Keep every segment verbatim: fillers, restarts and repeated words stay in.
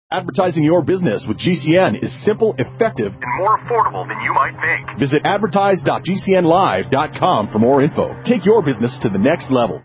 Advertising your business with G C N is simple, effective, and more affordable than you might think. Visit advertise dot g c n live dot com for more info. Take your business to the next level.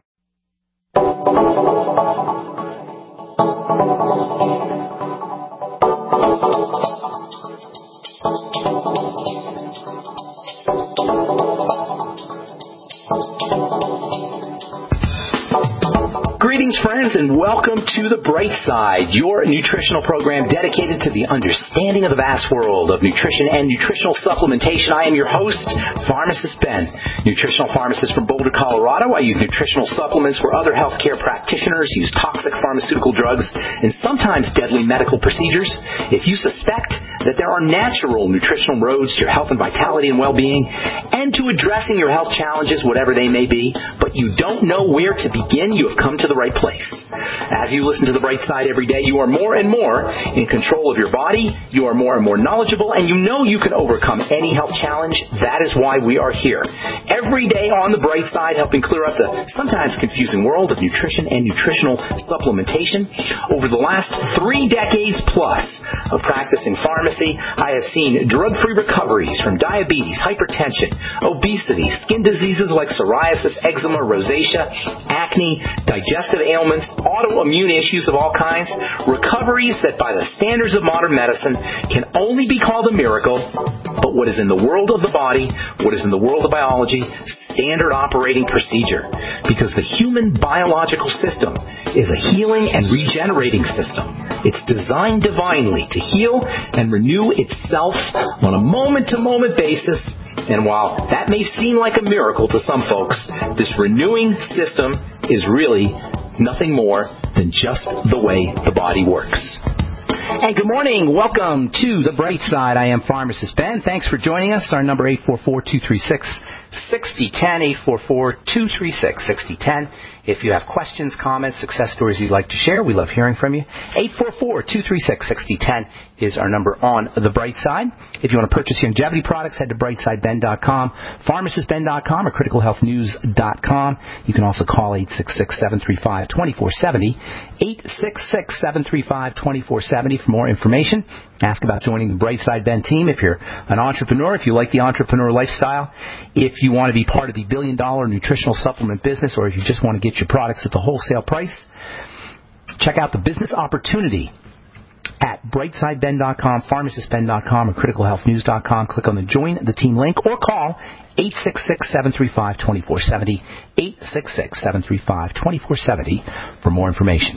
Greetings, friends, and welcome to The Bright Side, your nutritional program dedicated to the understanding of the vast world of nutrition and nutritional supplementation. I am your host, Pharmacist Ben, nutritional pharmacist from Boulder, Colorado. I use nutritional supplements where other healthcare practitioners use toxic pharmaceutical drugs and sometimes deadly medical procedures. If you suspect that there are natural nutritional roads to your health and vitality and well-being and to addressing your health challenges, whatever they may be, but you don't know where to begin, you have come to the right place. As you listen to The Bright Side every day, you are more and more in control of your body, you are more and more knowledgeable, and you know you can overcome any health challenge. That is why we are here. Every day on The Bright Side, helping clear up the sometimes confusing world of nutrition and nutritional supplementation. Over the last three decades plus of practicing pharmacy, I have seen drug-free recoveries from diabetes, hypertension, obesity, skin diseases like psoriasis, eczema, rosacea, acne, digestive ailments, autoimmune issues of all kinds, recoveries that by the standards of modern medicine can only be called a miracle, but what is in the world of the body, what is in the world of biology, standard operating procedure. Because the human biological system is a healing and regenerating system. It's designed divinely to heal and renew itself on a moment-to-moment basis. And while that may seem like a miracle to some folks, this renewing system is really nothing more than just the way the body works. And good morning. Welcome to The Bright Side. I am Pharmacist Ben. Thanks for joining us. Our number eight four four, two three six, six zero one zero, eight four four, two three six, six zero one zero. If you have questions, comments, success stories you'd like to share, we love hearing from you. eight four four, two three six, six zero one zero is our number on The Bright Side. If you want to purchase longevity products, head to bright side ben dot com, pharmacist ben dot com, or critical health news dot com. You can also call eight six six, seven three five, two four seven zero, eight six six, seven three five, two four seven zero for more information. Ask about joining the Bright Side Ben team if you're an entrepreneur, if you like the entrepreneur lifestyle, if you want to be part of the billion-dollar nutritional supplement business, or if you just want to get your products at the wholesale price. Check out the business opportunity at bright side ben dot com, pharmacist ben dot com, or critical health news dot com. Click on the Join the Team link or call eight six six, seven three five, two four seven zero, eight six six, seven three five, two four seven zero for more information.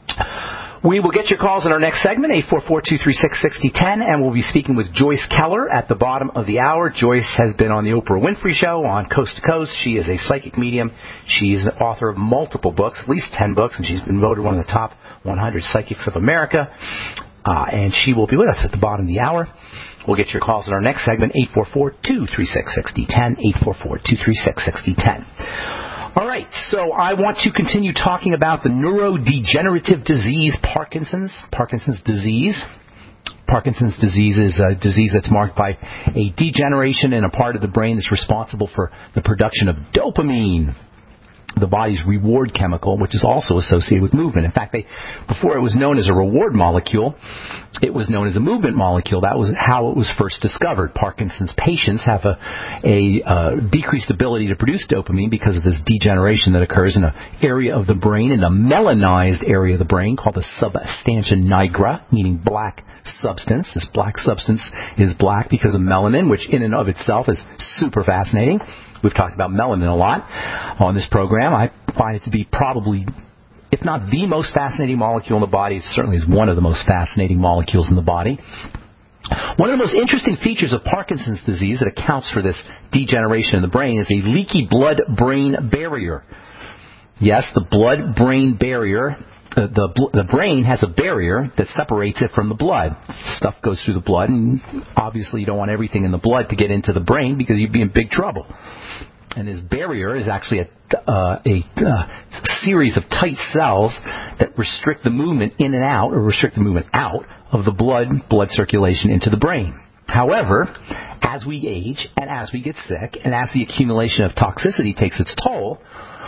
We will get your calls in our next segment, eight four four, two three six, six zero one zero, and we'll be speaking with Joyce Keller at the bottom of the hour. Joyce has been on the Oprah Winfrey Show on Coast to Coast. She is a psychic medium. She's an author of multiple books, at least ten books, and she's been voted one of the top one hundred psychics of America. Uh, and she will be with us at the bottom of the hour. We'll get your calls in our next segment, eight four four, two three six, six zero one zero, eight four four, two three six, six zero one zero. All right, so I want to continue talking about the neurodegenerative disease Parkinson's, Parkinson's disease. Parkinson's disease is a disease that's marked by a degeneration in a part of the brain that's responsible for the production of dopamine, the body's reward chemical, which is also associated with movement. In fact, they, before it was known as a reward molecule, it was known as a movement molecule. That was how it was first discovered. Parkinson's patients have a, a uh, decreased ability to produce dopamine because of this degeneration that occurs in an area of the brain, in a melanized area of the brain called the substantia nigra, meaning black substance. This black substance is black because of melanin, which in and of itself is super fascinating. We've talked about melanin a lot on this program. I find it to be probably, if not the most fascinating molecule in the body, it certainly is one of the most fascinating molecules in the body. One of the most interesting features of Parkinson's disease that accounts for this degeneration in the brain is a leaky blood-brain barrier. Yes, the blood-brain barrier. Uh, the the brain has a barrier that separates it from the blood. Stuff goes through the blood, and obviously you don't want everything in the blood to get into the brain because you'd be in big trouble. And this barrier is actually a, uh, a uh, series of tight cells that restrict the movement in and out, or restrict the movement out of the blood, blood circulation into the brain. However, as we age and as we get sick and as the accumulation of toxicity takes its toll,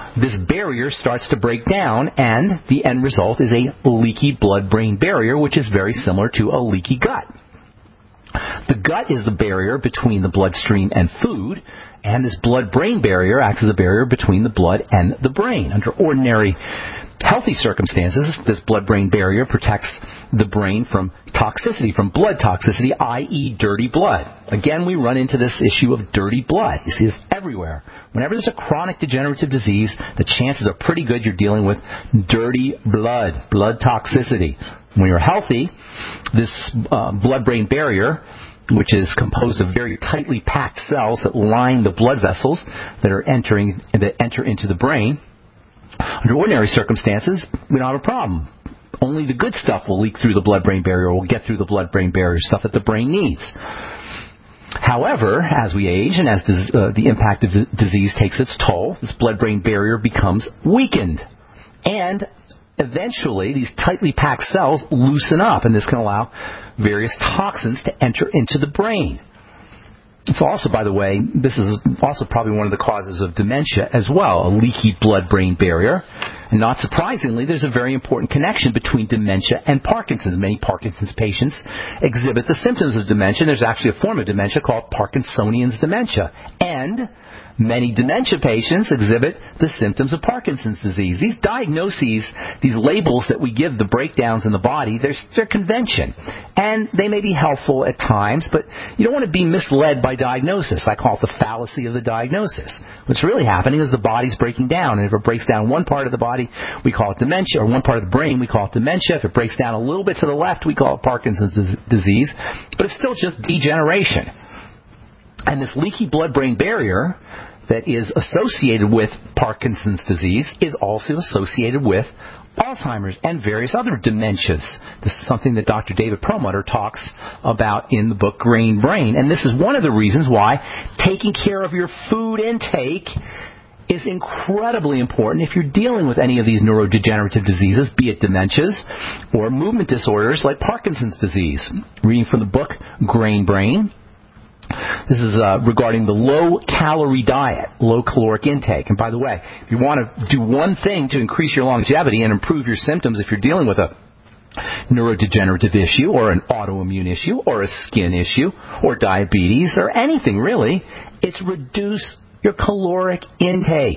this barrier starts to break down, and the end result is a leaky blood-brain barrier, which is very similar to a leaky gut. The gut is the barrier between the bloodstream and food, and this blood-brain barrier acts as a barrier between the blood and the brain. Under ordinary healthy circumstances, this blood-brain barrier protects the brain from toxicity, from blood toxicity, that is dirty blood. Again, we run into this issue of dirty blood. You see this everywhere. Whenever there's a chronic degenerative disease, the chances are pretty good you're dealing with dirty blood, blood toxicity. When you're healthy, this uh, blood-brain barrier, which is composed of very tightly packed cells that line the blood vessels that are entering that enter into the brain, under ordinary circumstances, we don't have a problem. Only the good stuff will leak through the blood-brain barrier, will get through the blood-brain barrier, stuff that the brain needs. However, as we age and as dis- uh, the impact of d- disease takes its toll, this blood-brain barrier becomes weakened. And eventually, these tightly packed cells loosen up, and this can allow various toxins to enter into the brain. It's also, by the way, this is also probably one of the causes of dementia as well, a leaky blood-brain barrier. And not surprisingly, there's a very important connection between dementia and Parkinson's. Many Parkinson's patients exhibit the symptoms of dementia. There's actually a form of dementia called Parkinsonian's dementia. And many dementia patients exhibit the symptoms of Parkinson's disease. These diagnoses, these labels that we give the breakdowns in the body, they're, they're convention. And they may be helpful at times, but you don't want to be misled by diagnosis. I call it the fallacy of the diagnosis. What's really happening is the body's breaking down. And if it breaks down one part of the body, we call it dementia, or one part of the brain, we call it dementia. If it breaks down a little bit to the left, we call it Parkinson's disease. But it's still just degeneration. And this leaky blood-brain barrier that is associated with Parkinson's disease is also associated with Alzheimer's and various other dementias. This is something that Doctor David Perlmutter talks about in the book Grain Brain. And this is one of the reasons why taking care of your food intake is incredibly important if you're dealing with any of these neurodegenerative diseases, be it dementias or movement disorders like Parkinson's disease. Reading from the book Grain Brain. This is uh, regarding the low-calorie diet, low-caloric intake. And by the way, if you want to do one thing to increase your longevity and improve your symptoms if you're dealing with a neurodegenerative issue or an autoimmune issue or a skin issue or diabetes or anything really, it's reduce your caloric intake.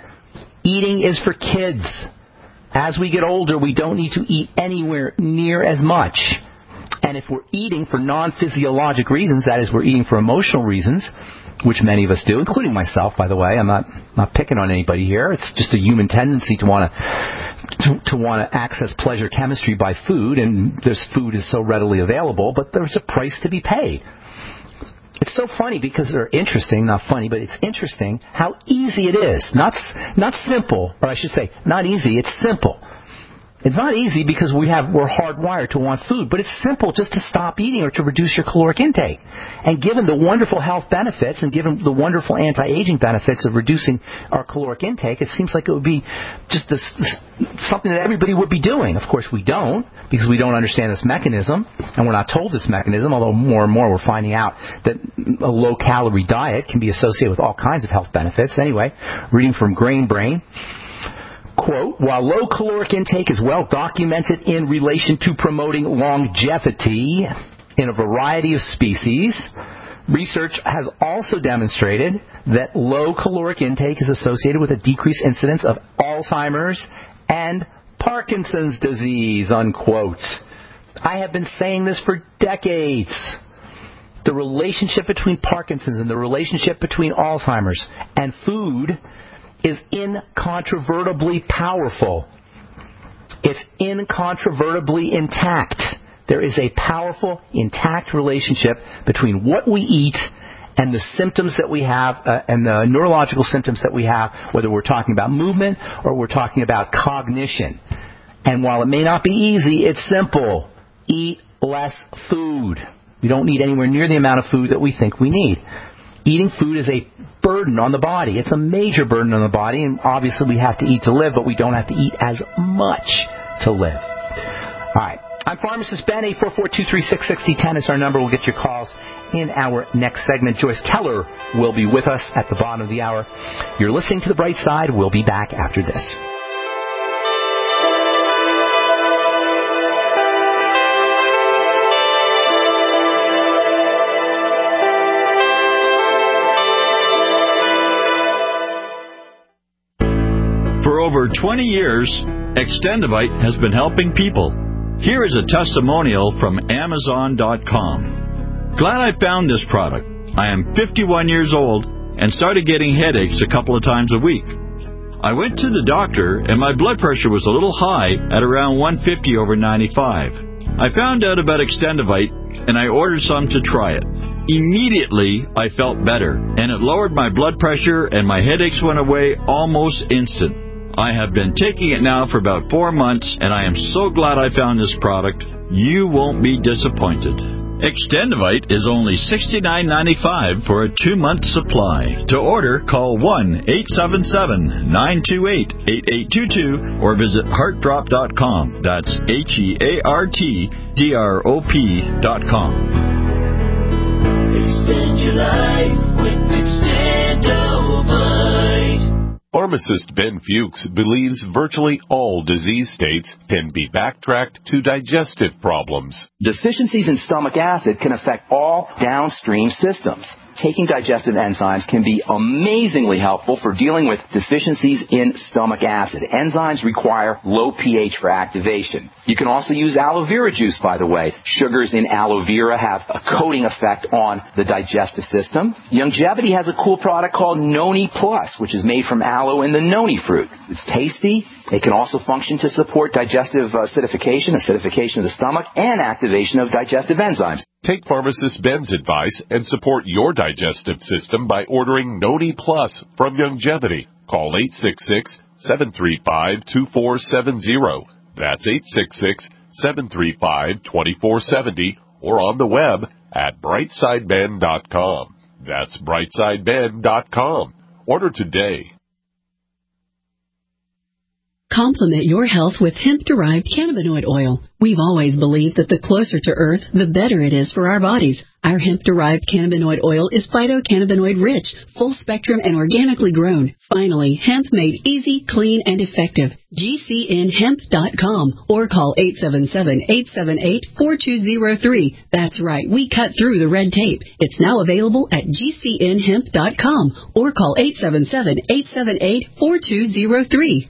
Eating is for kids. As we get older, we don't need to eat anywhere near as much. And if we're eating for non-physiologic reasons, that is, we're eating for emotional reasons, which many of us do, including myself, by the way. I'm not not picking on anybody here. It's just a human tendency to want to to want to access pleasure chemistry by food, and this food is so readily available, but there's a price to be paid. It's so funny because they're interesting, not funny, but it's interesting how easy it is. Not not simple, or I should say, not easy, it's simple. It's not easy because we have, we're hardwired to want food, but it's simple just to stop eating or to reduce your caloric intake. And given the wonderful health benefits and given the wonderful anti-aging benefits of reducing our caloric intake, it seems like it would be just this, this, something that everybody would be doing. Of course, we don't, because we don't understand this mechanism, and we're not told this mechanism, although more and more we're finding out that a low-calorie diet can be associated with all kinds of health benefits. Anyway, reading from Grain Brain. Quote, while low caloric intake is well documented in relation to promoting longevity in a variety of species, research has also demonstrated that low caloric intake is associated with a decreased incidence of Alzheimer's and Parkinson's disease, unquote. I have been saying this for decades. The relationship between Parkinson's and the relationship between Alzheimer's and food is incontrovertibly powerful. It's incontrovertibly intact. There is a powerful, intact relationship between what we eat and the symptoms that we have, uh, and the neurological symptoms that we have, whether we're talking about movement or we're talking about cognition. And while it may not be easy, it's simple. Eat less food. We don't need anywhere near the amount of food that we think we need. Eating food is a burden on the body. It's a major burden on the body, and obviously we have to eat to live, but we don't have to eat as much to live. All right. I'm Pharmacist Ben. eight four four, two three six, six zero one zero is our number. We'll get your calls in our next segment. Joyce Keller will be with us at the bottom of the hour. You're listening to The Bright Side. We'll be back after this. For over twenty years, Extendivite has been helping people. Here is a testimonial from Amazon dot com. Glad I found this product. I am fifty-one years old and started getting headaches a couple of times a week. I went to the doctor and my blood pressure was a little high at around one fifty over ninety-five. I found out about Extendivite and I ordered some to try it. Immediately, I felt better, and it lowered my blood pressure and my headaches went away almost instant. I have been taking it now for about four months, and I am so glad I found this product. You won't be disappointed. Extendivite is only sixty-nine ninety-five for a two-month supply. To order, call one eight seven seven, nine two eight, eight eight two two or visit heart drop dot com. That's H E A R T D R O P dot com. Extend your life with Extendivite. Pharmacist Ben Fuchs believes virtually all disease states can be backtracked to digestive problems. Deficiencies in stomach acid can affect all downstream systems. Taking digestive enzymes can be amazingly helpful for dealing with deficiencies in stomach acid. Enzymes require low pH for activation. You can also use aloe vera juice, by the way. Sugars in aloe vera have a coating effect on the digestive system. Youngevity has a cool product called Noni Plus, which is made from aloe and the noni fruit. It's tasty. It can also function to support digestive acidification, acidification of the stomach, and activation of digestive enzymes. Take Pharmacist Ben's advice and support your digestive system by ordering Noni Plus from Youngevity. Call eight six six, seven three five, two four seven zero. That's eight six six, seven three five, two four seven zero or on the web at brightside ben dot com. That's brightside ben dot com. Order today. Complement your health with hemp-derived cannabinoid oil. We've always believed that the closer to Earth, the better it is for our bodies. Our hemp-derived cannabinoid oil is phytocannabinoid rich, full spectrum, and organically grown. Finally, hemp made easy, clean, and effective. G C N hemp dot com or call eight seven seven, eight seven eight, four two zero three. That's right, we cut through the red tape. It's now available at G C N hemp dot com or call eight seven seven, eight seven eight, four two zero three.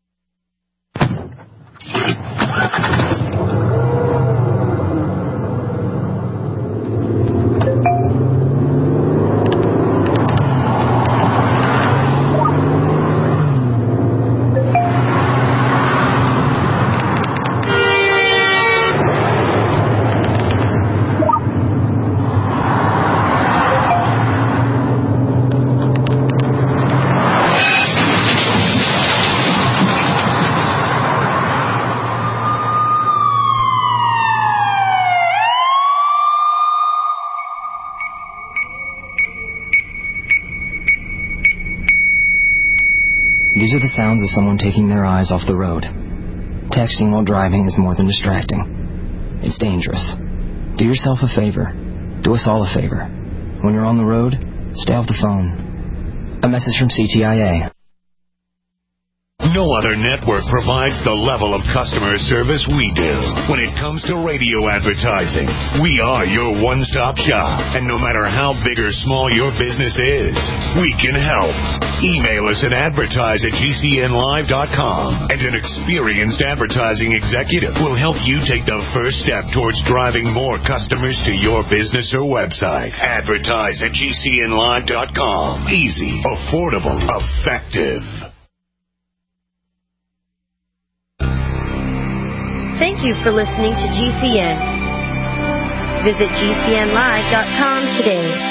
These are the sounds of someone taking their eyes off the road. Texting while driving is more than distracting. It's dangerous. Do yourself a favor. Do us all a favor. When you're on the road, stay off the phone. A message from C T I A. No other network provides the level of customer service we do. When it comes to radio advertising, we are your one-stop shop. And no matter how big or small your business is, we can help. Email us at advertise at G C N live dot com, and an experienced advertising executive will help you take the first step towards driving more customers to your business or website. Advertise at G C N live dot com. Easy, affordable, effective. Thank you for listening to G C N. Visit G C N live dot com today.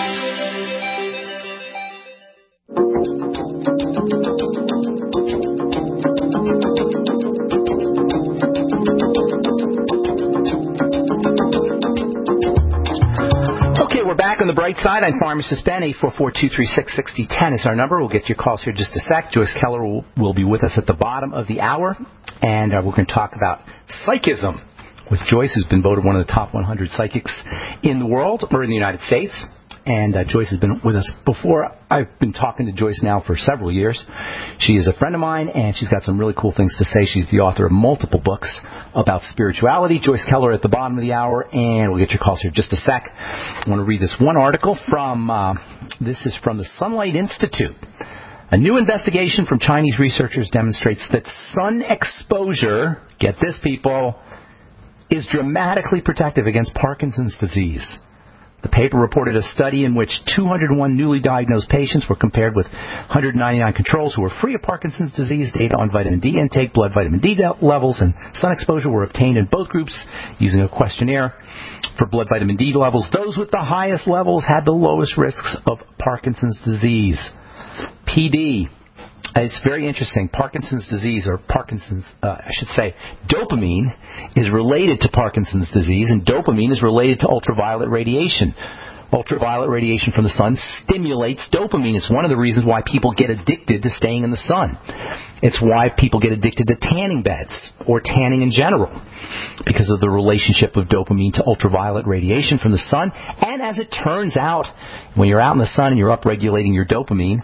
Okay, we're back on the bright side. I'm Pharmacist Ben. eight four four, two three six, six zero one zero is our number. We'll get to your calls here in just a sec. Joyce Keller will, will be with us at the bottom of the hour. And uh, we're going to talk about psychism with Joyce, who's been voted one of the top one hundred psychics in the world, or in the United States. And uh, Joyce has been with us before. I've been talking to Joyce now for several years. She is a friend of mine, and she's got some really cool things to say. She's the author of multiple books about spirituality. Joyce Keller at the bottom of the hour, and we'll get your calls here in just a sec. I want to read this one article from, uh, this is from the Sunlight Institute. A new investigation from Chinese researchers demonstrates that sun exposure, get this people, is dramatically protective against Parkinson's disease. The paper reported a study in which two hundred one newly diagnosed patients were compared with one hundred ninety-nine controls who were free of Parkinson's disease. Data on vitamin D intake, blood vitamin D levels, and sun exposure were obtained in both groups using a questionnaire for blood vitamin D levels. Those with the highest levels had the lowest risks of Parkinson's disease. P D. It's very interesting. Parkinson's disease, or Parkinson's, uh, I should say, dopamine is related to Parkinson's disease, and dopamine is related to ultraviolet radiation. Ultraviolet radiation from the sun stimulates dopamine. It's one of the reasons why people get addicted to staying in the sun. It's why people get addicted to tanning beds, or tanning in general, because of the relationship of dopamine to ultraviolet radiation from the sun. And as it turns out, when you're out in the sun and you're upregulating your dopamine,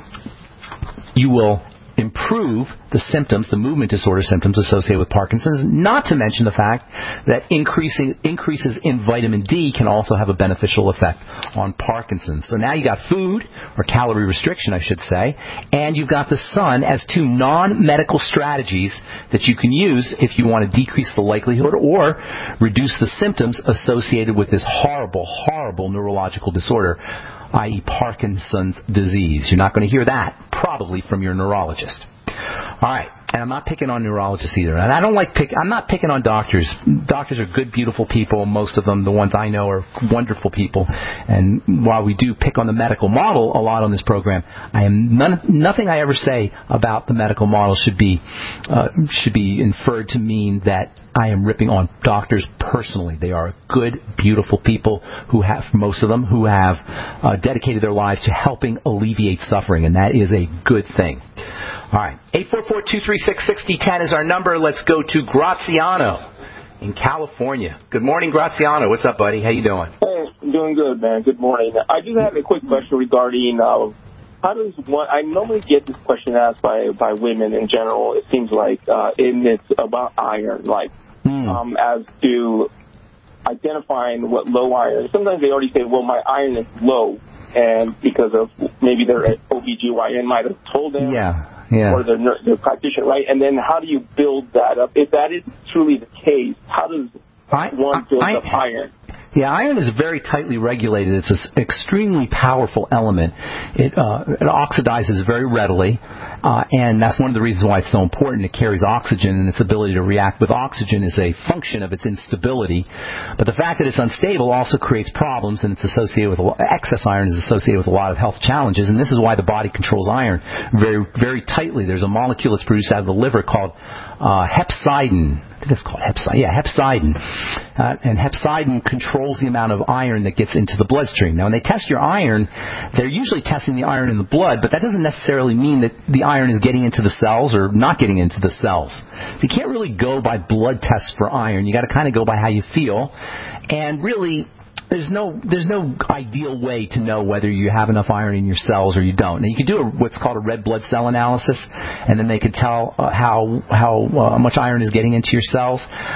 you will improve the symptoms, the movement disorder symptoms associated with Parkinson's, not to mention the fact that increasing increases in vitamin D can also have a beneficial effect on Parkinson's. So now you got food, or calorie restriction, I should say, and you've got the sun as two non-medical strategies that you can use if you want to decrease the likelihood or reduce the symptoms associated with this horrible, horrible neurological disorder, that is. Parkinson's disease. You're not going to hear that, probably, from your neurologist. All right. And I'm not picking on neurologists either. And I don't like pick. I'm not picking on doctors. Doctors are good, beautiful people. Most of them, the ones I know, are wonderful people. And while we do pick on the medical model a lot on this program, I am none, nothing I ever say about the medical model should be uh, should be inferred to mean that I am ripping on doctors personally. They are good, beautiful people who have, most of them, who have uh, dedicated their lives to helping alleviate suffering, and that is a good thing. All right. eight four four, two three six, six zero one zero is our number. Let's go to Graziano in California. Good morning, Graziano. What's up, buddy? How you doing? Hey, I'm doing good, man. Good morning. I just have a quick question regarding uh, how does one, I normally get this question asked by, by women in general, it seems like, uh, and it's about iron, like, mm. um, as to identifying what low iron. Sometimes they already say, well, my iron is low, and because of maybe their O B G Y N might have told them. Yeah. Yeah. Or the, the practitioner, right? And then how do you build that up? If that is truly the case, how does I, one build I, up iron? Yeah, iron is very tightly regulated. It's an extremely powerful element. It, uh, it oxidizes very readily, uh, and that's one of the reasons why it's so important. It carries oxygen, and its ability to react with oxygen is a function of its instability. But the fact that it's unstable also creates problems, and it's associated with excess iron is associated with a lot of health challenges. And this is why the body controls iron very, very tightly. There's a molecule that's produced out of the liver called uh, hepcidin. I think it's called hepcidin. Yeah, hepcidin. Uh, and hepcidin controls the amount of iron that gets into the bloodstream. Now, when they test your iron, they're usually testing the iron in the blood, but that doesn't necessarily mean that the iron is getting into the cells or not getting into the cells. So you can't really go by blood tests for iron. You got to kind of go by how you feel. And really, There's no there's no ideal way to know whether you have enough iron in your cells or you don't. Now, you can do a, what's called a red blood cell analysis, and then they can tell uh, how how uh, much iron is getting into your cells.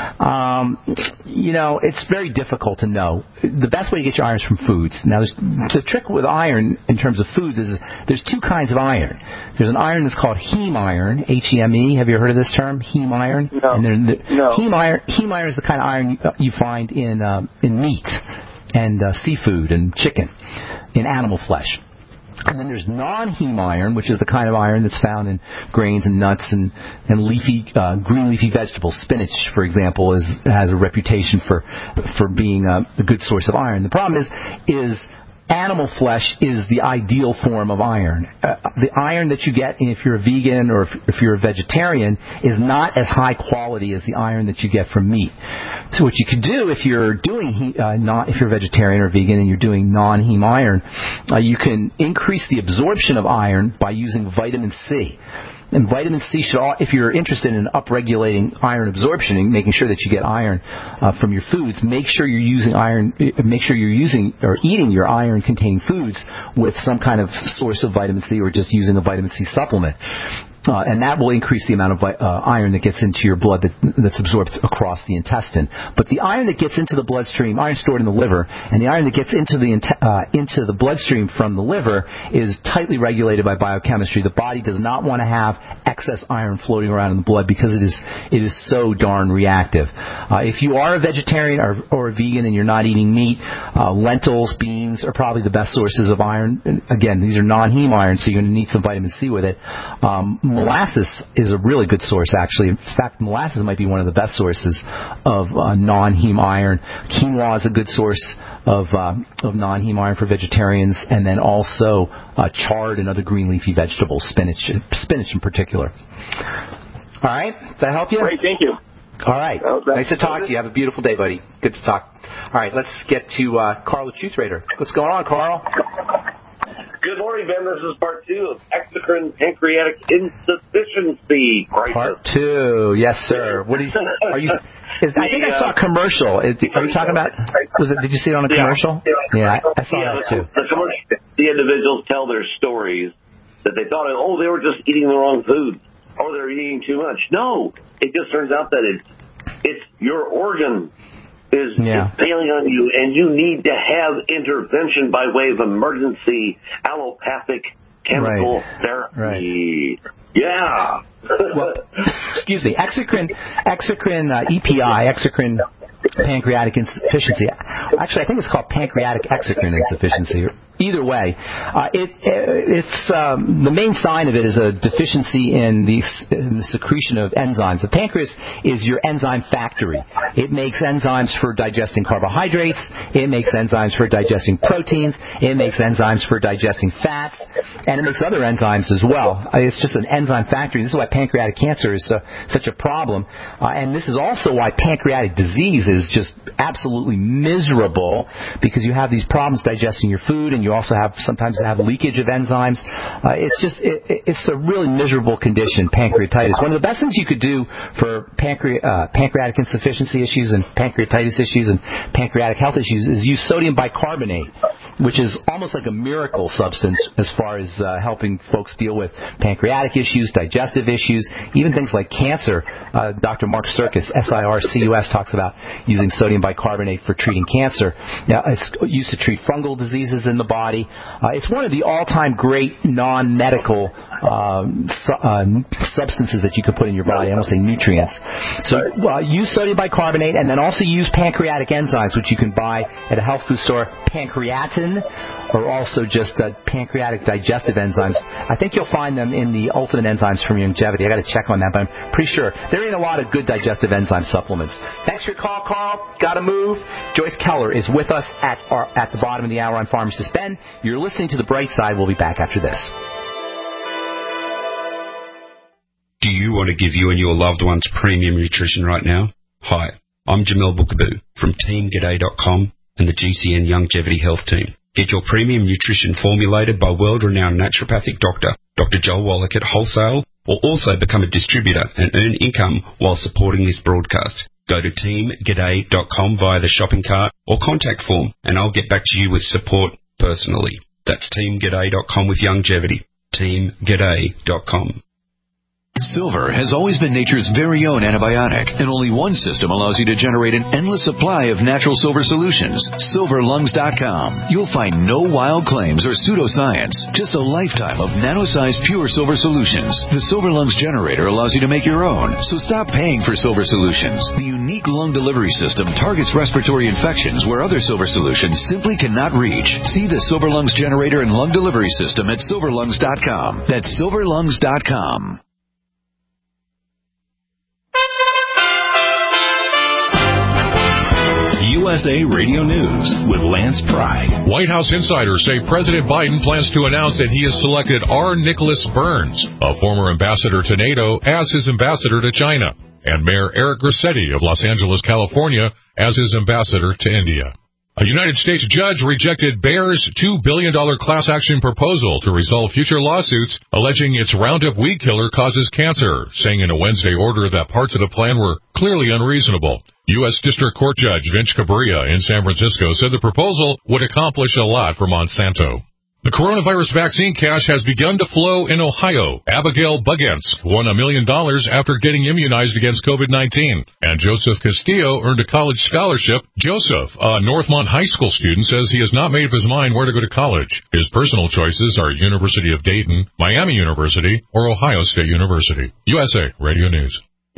Um, you know, it's very difficult to know. The best way to get your iron is from foods. Now, the trick with iron in terms of foods is there's two kinds of iron. There's an iron that's called heme iron, H E M E. Have you heard of this term, heme iron? No. And the, no. Heme iron, heme iron is the kind of iron you find in uh, in meat and uh, seafood and chicken, in animal flesh. And then there's non-heme iron, which is the kind of iron that's found in grains and nuts and, and leafy, uh, green leafy vegetables. Spinach, for example, is, has a reputation for for being a, a good source of iron. The problem is, is animal flesh is the ideal form of iron. Uh, the iron that you get if you're a vegan or if, if you're a vegetarian is not as high quality as the iron that you get from meat. So what you can do if you're doing uh, not if you're a vegetarian or vegan and you're doing non-heme iron, uh, you can increase the absorption of iron by using vitamin C. And vitamin C should, all, if you're interested in upregulating iron absorption and making sure that you get iron uh, from your foods, make sure you're using iron. Make sure you're using or eating your iron-containing foods with some kind of source of vitamin C, or just using a vitamin C supplement. Uh, and that will increase the amount of uh, iron that gets into your blood that, that's absorbed across the intestine. But the iron that gets into the bloodstream, iron stored in the liver, and the iron that gets into the uh, into the bloodstream from the liver is tightly regulated by biochemistry. The body does not want to have excess iron floating around in the blood because it is it is so darn reactive. Uh, if you are a vegetarian or, or a vegan and you're not eating meat, uh, lentils, beans are probably the best sources of iron. And again, these are non-heme iron, so you're going to need some vitamin C with it. Um, Molasses is a really good source, actually. In fact, molasses might be one of the best sources of uh, non-heme iron. Quinoa is a good source of uh, of non-heme iron for vegetarians, and then also uh, chard and other green leafy vegetables, spinach, spinach in particular. All right, does that help you? Great, thank you. All right, well, nice to talk to you. Have a beautiful day, buddy. Good to talk. All right, let's get to uh, Carl, the Truth Raider. What's going on, Carl? Good morning, Ben. This is part two of exocrine pancreatic insufficiency crisis. Part two, yes, sir. What are you? Are you? Is, I think I saw a commercial. Is, are you talking about? Was it? Did you see it on a commercial? Yeah, yeah I, I saw yeah, that too. The, commercial, the individuals tell their stories that they thought, oh, they were just eating the wrong food, or they're eating too much. No, it just turns out that it's it's your organ is, yeah. is failing on you, and you need to have intervention by way of emergency allopathic chemical right. therapy. Right. Yeah. Well, excuse me, exocrine, exocrine uh, E P I, exocrine pancreatic insufficiency. Actually, I think it's called pancreatic exocrine insufficiency. Either way, uh, it, it's um, the main sign of it is a deficiency in the, in the secretion of enzymes. The pancreas is your enzyme factory. It makes enzymes for digesting carbohydrates. It makes enzymes for digesting proteins. It makes enzymes for digesting fats, and it makes other enzymes as well. It's just an enzyme factory. This is why pancreatic cancer is uh, such a problem, uh, and this is also why pancreatic disease is just absolutely miserable, because you have these problems digesting your food, and you also have sometimes have leakage of enzymes. Uh, it's just it, it's a really miserable condition, pancreatitis. One of the best things you could do for pancre- uh, pancreatic insufficiency issues and pancreatitis issues and pancreatic health issues is use sodium bicarbonate, which is almost like a miracle substance as far as uh, helping folks deal with pancreatic issues, digestive issues, even things like cancer. Uh, Doctor Mark Sircus, S I R C U S, talks about using sodium bicarbonate for treating cancer. Now, it's used to treat fungal diseases in the body. Uh, it's one of the all-time great non-medical um, su- uh, substances that you can put in your body. I don't say nutrients. So uh, use sodium bicarbonate, and then also use pancreatic enzymes, which you can buy at a health food store. Pancreatin, or also just uh, pancreatic digestive enzymes. I think you'll find them in the Ultimate Enzymes from Longevity. I got to check on that, but I'm pretty sure there ain't a lot of good digestive enzyme supplements. Thanks for your call, Carl. Got to move. Joyce Keller is with us at our, at the bottom of the hour on Pharmacist Ben. You're listening to The Bright Side. We'll be back after this. Do you want to give you and your loved ones premium nutrition right now? Hi, I'm Jamel Bookaboo from Team G'day dot com and the G C N Longevity Health Team. Get your premium nutrition formulated by world-renowned naturopathic doctor, Doctor Joel Wallach at wholesale, or also become a distributor and earn income while supporting this broadcast. Go to Team G'day dot com via the shopping cart or contact form, and I'll get back to you with support personally. That's Team G'day dot com with Longevity. Team G'day dot com. Silver has always been nature's very own antibiotic, and only one system allows you to generate an endless supply of natural silver solutions. Silver Lungs dot com. You'll find no wild claims or pseudoscience, just a lifetime of nano-sized pure silver solutions. The Silver Lungs generator allows you to make your own, so stop paying for silver solutions. The unique lung delivery system targets respiratory infections where other silver solutions simply cannot reach. See the Silver Lungs generator and lung delivery system at Silver Lungs dot com. That's Silver Lungs dot com. U S A Radio News with Lance Pry. White House insiders say President Biden plans to announce that he has selected R. Nicholas Burns, a former ambassador to NATO, as his ambassador to China, and Mayor Eric Garcetti of Los Angeles, California, as his ambassador to India. A United States judge rejected Bayer's two billion dollars class action proposal to resolve future lawsuits alleging its Roundup weed killer causes cancer, saying in a Wednesday order that parts of the plan were clearly unreasonable. U S. District Court Judge Vince Cabrera in San Francisco said the proposal would accomplish a lot for Monsanto. The coronavirus vaccine cash has begun to flow in Ohio. Abigail Bugensk won a million dollars after getting immunized against COVID nineteen. And Joseph Castillo earned a college scholarship. Joseph, a Northmont High School student, says he has not made up his mind where to go to college. His personal choices are University of Dayton, Miami University, or Ohio State University. U S A Radio News.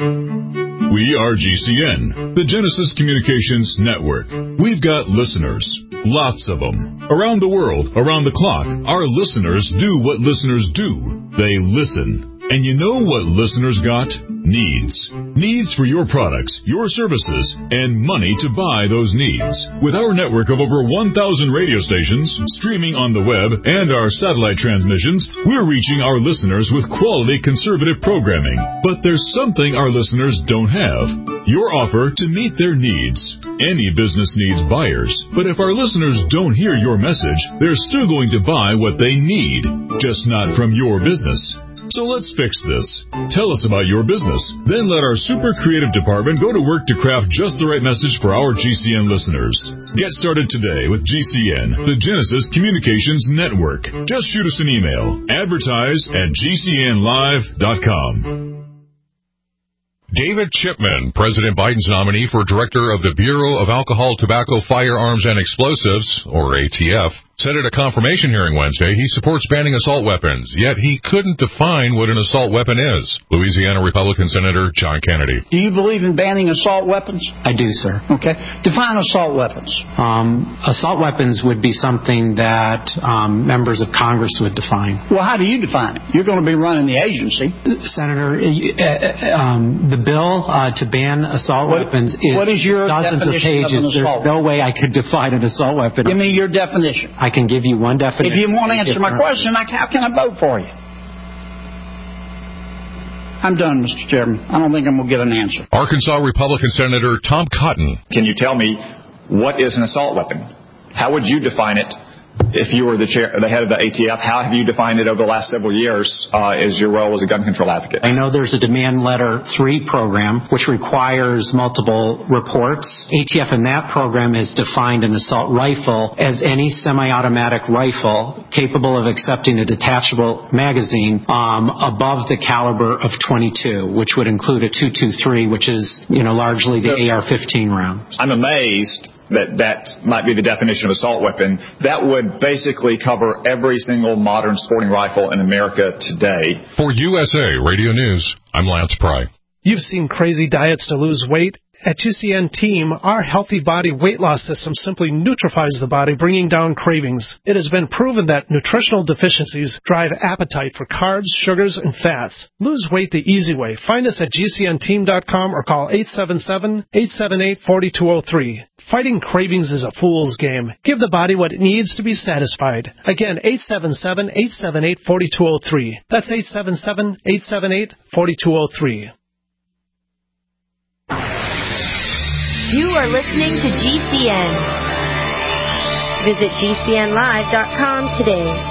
We are G C N, the Genesis Communications Network. We've got listeners, lots of them. Around the world, around the clock, our listeners do what listeners do. They listen. And you know what listeners got? Needs. Needs for your products, your services, and money to buy those needs. With our network of over one thousand radio stations, streaming on the web, and our satellite transmissions, we're reaching our listeners with quality conservative programming. But there's something our listeners don't have. Your offer to meet their needs. Any business needs buyers. But if our listeners don't hear your message, they're still going to buy what they need, just not from your business. So let's fix this. Tell us about your business. Then let our super creative department go to work to craft just the right message for our G C N listeners. Get started today with G C N, the Genesis Communications Network. Just shoot us an email. Advertise at G C N live dot com. David Chipman, President Biden's nominee for Director of the Bureau of Alcohol, Tobacco, Firearms, and Explosives, or A T F, said at a confirmation hearing Wednesday he supports banning assault weapons, yet he couldn't define what an assault weapon is. Louisiana Republican Senator John Kennedy. Do you believe in banning assault weapons? I do, sir. Okay. Define assault weapons. Um, assault weapons would be something that um, members of Congress would define. Well, how do you define it? You're going to be running the agency. Senator, uh, um, the bill uh, to ban assault what, weapons is what is your dozens of pages. Of There's no way I could define an assault weapon. Give me your definition. I can give you one definition. If you won't answer my question, how can I vote for you? I'm done, Mister Chairman. I don't think I'm going to get an answer. Arkansas Republican Senator Tom Cotton. Can you tell me what is an assault weapon? How would you define it if you were the chair, the head of the A T F? How have you defined it over the last several years uh, as your role as a gun control advocate? I know there's a Demand Letter three program, which requires multiple reports. A T F in that program has defined an assault rifle as any semi-automatic rifle capable of accepting a detachable magazine um, above the caliber of twenty-two, which would include a two twenty-three, which is, you know, largely the A R fifteen round. I'm amazed that that might be the definition of assault weapon. That would basically cover every single modern sporting rifle in America today. For U S A Radio News, I'm Lance Pry. You've seen crazy diets to lose weight. At G C N Team, our Healthy Body weight loss system simply neutralizes the body, bringing down cravings. It has been proven that nutritional deficiencies drive appetite for carbs, sugars, and fats. Lose weight the easy way. Find us at G C N team dot com or call eight seven seven, eight seven eight, four two zero three. Fighting cravings is a fool's game. Give the body what it needs to be satisfied. Again, eight seven seven, eight seven eight, four two zero three. That's eight seven seven, eight seven eight, four two zero three. You are listening to G C N. Visit G C N live dot com today.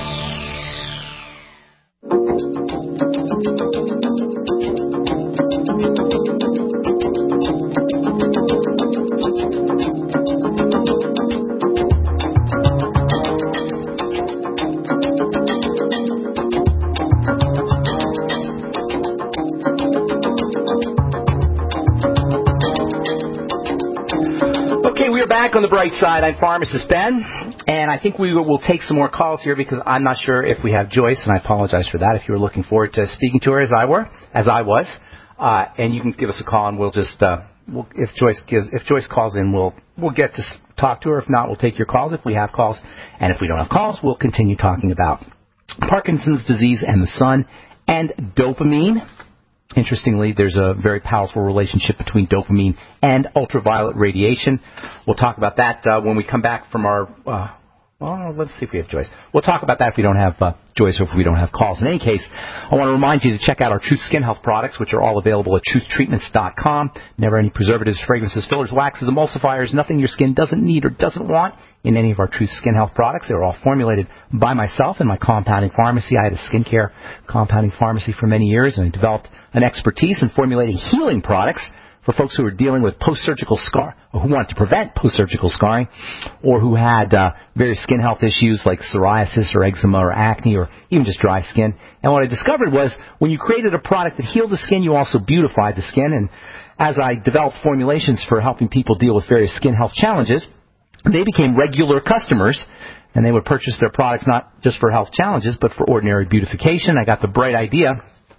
Back on the bright side, I'm Pharmacist Ben, and I think we will take some more calls here because I'm not sure if we have Joyce, and I apologize for that if you were looking forward to speaking to her as I were, as I was. Uh, and you can give us a call, and we'll just, uh, we'll, if Joyce gives, if Joyce calls in, we'll we'll get to talk to her. If not, we'll take your calls if we have calls, and if we don't have calls, we'll continue talking about Parkinson's disease and the sun and dopamine. Interestingly, there's a very powerful relationship between dopamine and ultraviolet radiation. We'll talk about that uh, when we come back from our uh, Well, let's see if we have Joyce. We'll talk about that if we don't have uh, Joyce or if we don't have calls. In any case, I want to remind you to check out our Truth Skin Health products, which are all available at truth treatments dot com. Never any preservatives, fragrances, fillers, waxes, emulsifiers, nothing your skin doesn't need or doesn't want in any of our Truth Skin Health products. They're all formulated by myself in my compounding pharmacy. I had a skincare compounding pharmacy for many years, and I developed an expertise in formulating healing products for folks who are dealing with post-surgical scar, or who want to prevent post-surgical scarring, or who had uh, various skin health issues like psoriasis or eczema or acne or even just dry skin. And what I discovered was when you created a product that healed the skin, you also beautified the skin. And as I developed formulations for helping people deal with various skin health challenges, they became regular customers, and they would purchase their products not just for health challenges, but for ordinary beautification. I got the bright idea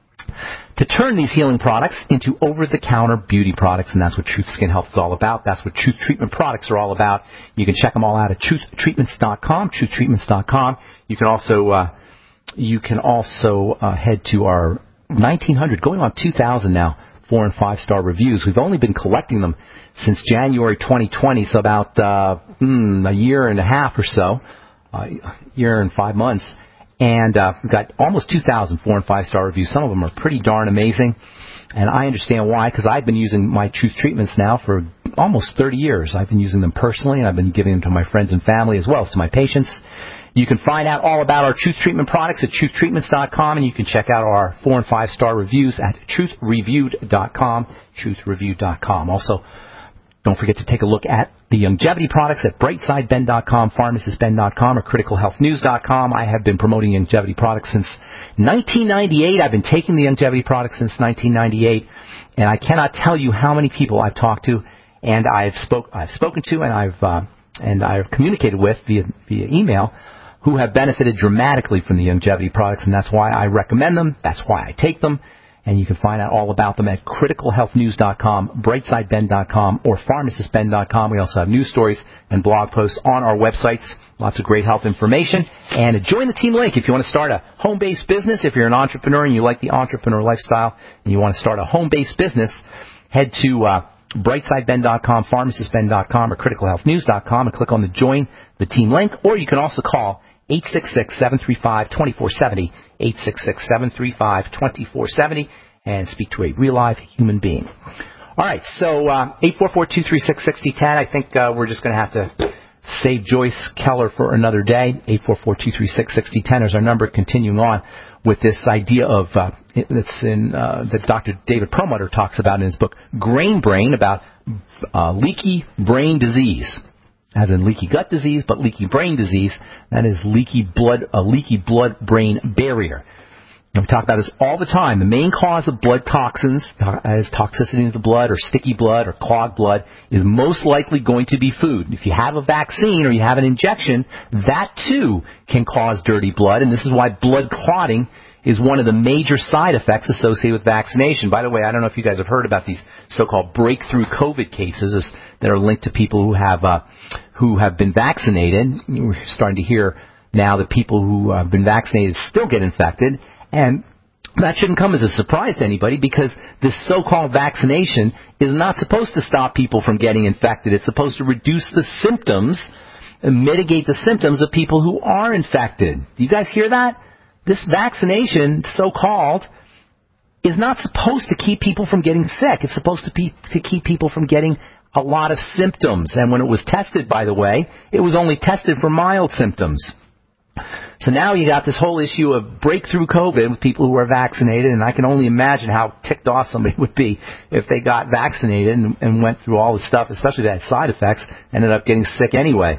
to turn these healing products into over-the-counter beauty products, and that's what Truth Skin Health is all about. That's what Truth Treatment products are all about. You can check them all out at truth treatments dot com, truth treatments dot com. You can also uh, you can also uh, head to our nineteen hundred, going on two thousand now, four and five star reviews. We've only been collecting them since January twenty twenty, so about uh, mm, a year and a half or so, a uh, year and five months. And uh, we've got almost two thousand four and five star reviews. Some of them are pretty darn amazing. And I understand why, because I've been using my Truth Treatments now for almost thirty years. I've been using them personally, and I've been giving them to my friends and family as well as to my patients. You can find out all about our Truth Treatment products at truth treatments dot com, and you can check out our four and five star reviews at truth reviewed dot com, truth reviewed dot com. Also, don't forget to take a look at the longevity products at brightside ben dot com, pharmacist ben dot com, or critical health news dot com. I have been promoting longevity products since nineteen ninety-eight. I've been taking the longevity products since nineteen ninety-eight, and I cannot tell you how many people I've talked to and I've spoke I've spoken to and I've uh, and I've communicated with via via email who have benefited dramatically from the longevity products, and that's why I recommend them. That's why I take them. And you can find out all about them at critical health news dot com, brightside ben dot com, or pharmacist ben dot com. We also have news stories and blog posts on our websites. Lots of great health information. And join the Team Link if you want to start a home-based business. If you're an entrepreneur and you like the entrepreneur lifestyle and you want to start a home-based business, head to uh, brightside ben dot com, pharmacist ben dot com, or critical health news dot com and click on the Join the Team Link. Or you can also call eight six six, seven three five, two four seven zero, eight six six, seven three five, two four seven zero, and speak to a real live human being. All right, so uh, eight four four, two three six, six zero one zero. I think uh, we're just going to have to save Joyce Keller for another day. eight four four, two three six, six zero one zero is our number. Continuing on with this idea of uh, that's in uh, that Doctor David Perlmutter talks about in his book Grain Brain, about uh, leaky brain disease. As in leaky gut disease, but leaky brain disease. That is leaky blood, a leaky blood-brain barrier. And we talk about this all the time. The main cause of blood toxins, as toxicity in the blood or sticky blood or clogged blood, is most likely going to be food. If you have a vaccine or you have an injection, that too can cause dirty blood, and this is why blood clotting is one of the major side effects associated with vaccination. By the way, I don't know if you guys have heard about these so-called breakthrough COVID cases that are linked to people who have uh, who have been vaccinated. We're starting to hear now that people who have been vaccinated still get infected, and that shouldn't come as a surprise to anybody, because this so-called vaccination is not supposed to stop people from getting infected. It's supposed to reduce the symptoms and mitigate the symptoms of people who are infected. Do you guys hear that? This vaccination, so-called, is not supposed to keep people from getting sick. It's supposed to be to keep people from getting a lot of symptoms. And when it was tested, by the way, it was only tested for mild symptoms. So now you got this whole issue of breakthrough COVID with people who are vaccinated, and I can only imagine how ticked off somebody would be if they got vaccinated and, and went through all this stuff, especially if they had side effects, ended up getting sick anyway.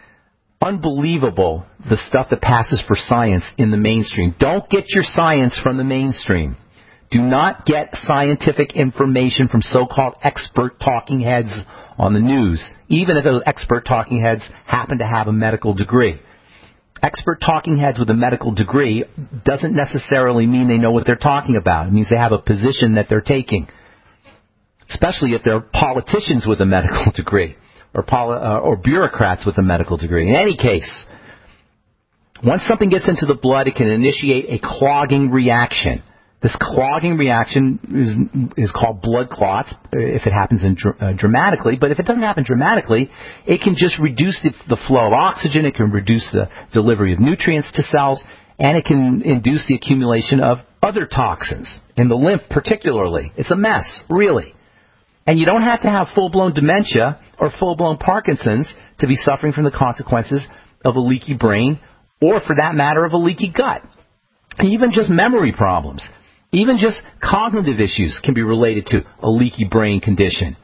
Unbelievable, the stuff that passes for science in the mainstream. Don't get your science from the mainstream. Do not get scientific information from so-called expert talking heads on the news, even if those expert talking heads happen to have a medical degree. Expert talking heads with a medical degree doesn't necessarily mean they know what they're talking about. It means they have a position that they're taking, especially if they're politicians with a medical degree. Or, poli- uh, or bureaucrats with a medical degree. In any case, once something gets into the blood, it can initiate a clogging reaction. This clogging reaction is, is called blood clots if it happens in, uh, dramatically. But if it doesn't happen dramatically, it can just reduce the, the flow of oxygen. It can reduce the delivery of nutrients to cells. And it can induce the accumulation of other toxins in the lymph particularly. It's a mess, really. And you don't have to have full-blown dementia or full-blown Parkinson's to be suffering from the consequences of a leaky brain or, for that matter, of a leaky gut. Even just memory problems. Even just cognitive issues can be related to a leaky brain condition.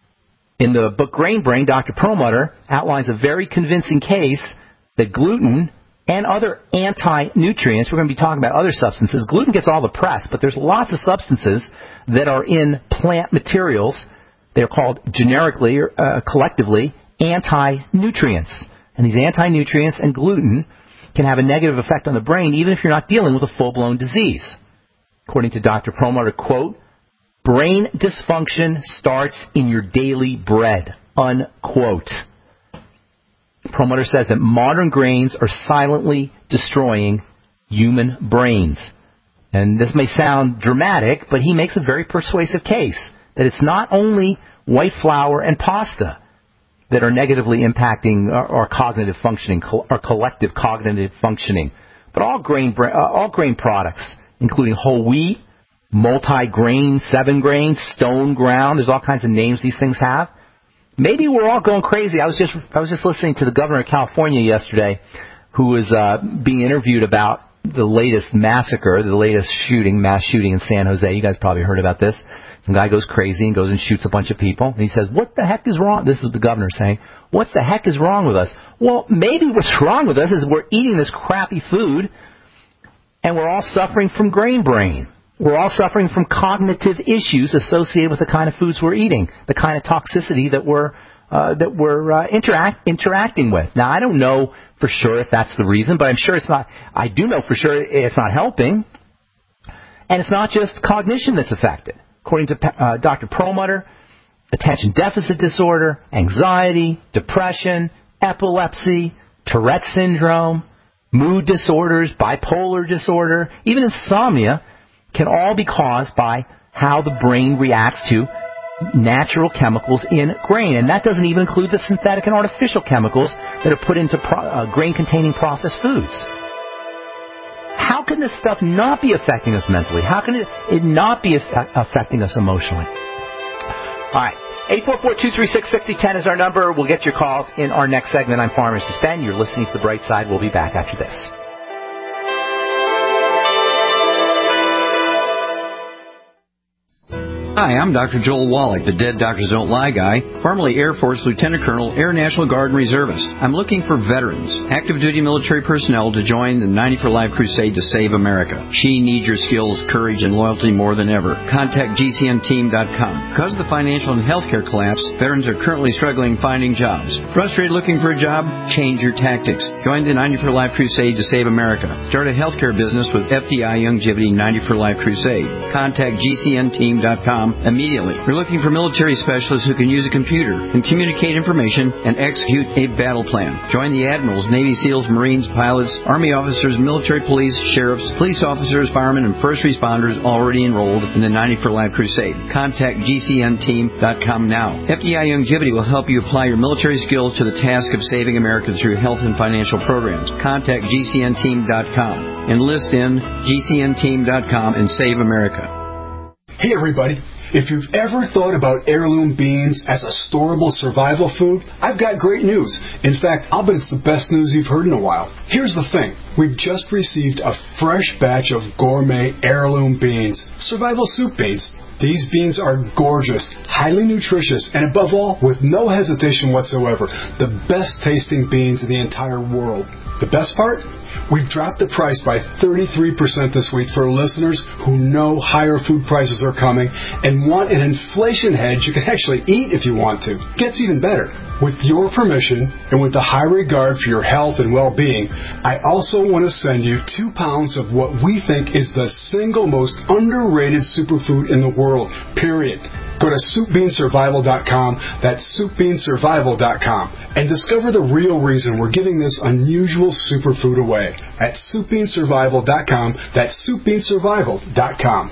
In the book Grain Brain, Doctor Perlmutter outlines a very convincing case that gluten and other anti-nutrients, we're going to be talking about other substances. Gluten gets all the press, but there's lots of substances that are in plant materials. They're called generically or uh, collectively anti-nutrients. And these anti-nutrients and gluten can have a negative effect on the brain even if you're not dealing with a full-blown disease. According to Doctor Perlmutter, quote, brain dysfunction starts in your daily bread, unquote. Perlmutter says that modern grains are silently destroying human brains. And this may sound dramatic, but he makes a very persuasive case that it's not only white flour and pasta that are negatively impacting our, our cognitive functioning, our collective cognitive functioning, but all grain, uh, all grain products, including whole wheat, multi-grain, seven-grain, stone ground. There's all kinds of names these things have. Maybe we're all going crazy. I was just I was just listening to the governor of California yesterday, who was uh, being interviewed about the latest massacre, the latest shooting, mass shooting in San Jose. You guys probably heard about this. Some guy goes crazy and goes and shoots a bunch of people. And he says, what the heck is wrong? This is the governor saying, what the heck is wrong with us? Well, maybe what's wrong with us is we're eating this crappy food, and we're all suffering from grain brain. We're all suffering from cognitive issues associated with the kind of foods we're eating, the kind of toxicity that we're uh, that we're uh, interact interacting with. Now, I don't know for sure if that's the reason, but I'm sure it's not. I do know for sure it's not helping, and it's not just cognition that's affected. According to uh, Doctor Perlmutter, attention deficit disorder, anxiety, depression, epilepsy, Tourette syndrome, mood disorders, bipolar disorder, even insomnia can all be caused by how the brain reacts to natural chemicals in grain. And that doesn't even include the synthetic and artificial chemicals that are put into pro- uh, grain-containing processed foods. How can this stuff not be affecting us mentally? How can it, it not be aff- affecting us emotionally? All right. eight four four, two three six, six zero one zero is our number. We'll get your calls in our next segment. I'm Pharmacist Ben. You're listening to The Bright Side. We'll be back after this. Hi, I'm Doctor Joel Wallach, the Dead Doctors Don't Lie guy, formerly Air Force Lieutenant Colonel, Air National Guard and Reservist. I'm looking for veterans, active duty military personnel to join the ninety for Life crusade to save America. She needs your skills, courage, and loyalty more than ever. Contact G C N team dot com. Because of the financial and healthcare collapse, veterans are currently struggling finding jobs. Frustrated looking for a job? Change your tactics. Join the ninety for Life crusade to save America. Start a healthcare business with F D I Longevity ninety for Life crusade. Contact G C N team dot com immediately. We're looking for military specialists who can use a computer and communicate information and execute a battle plan. Join the admirals, Navy SEALs, Marines, pilots, Army officers, military police, sheriffs, police officers, firemen, and first responders already enrolled in the ninety for Life crusade. Contact G C N team dot com now. F D I Longevity will help you apply your military skills to the task of saving America through health and financial programs. Contact G C N team dot com. Enlist in G C N team dot com and save America. Hey everybody, if you've ever thought about heirloom beans as a storable survival food, I've got great news. In fact, I'll bet it's the best news you've heard in a while. Here's the thing. We've just received a fresh batch of gourmet heirloom beans, survival soup beans. These beans are gorgeous, highly nutritious, and above all, with no hesitation whatsoever, the best tasting beans in the entire world. The best part? We've dropped the price by thirty-three percent this week for listeners who know higher food prices are coming and want an inflation hedge you can actually eat if you want to. Gets even better. With your permission and with the high regard for your health and well-being, I also want to send you two pounds of what we think is the single most underrated superfood in the world. world, period. Go to soup bean survival dot com, that's soup bean survival dot com, and discover the real reason we're giving this unusual superfood away at soup bean survival dot com, that's soup bean survival dot com.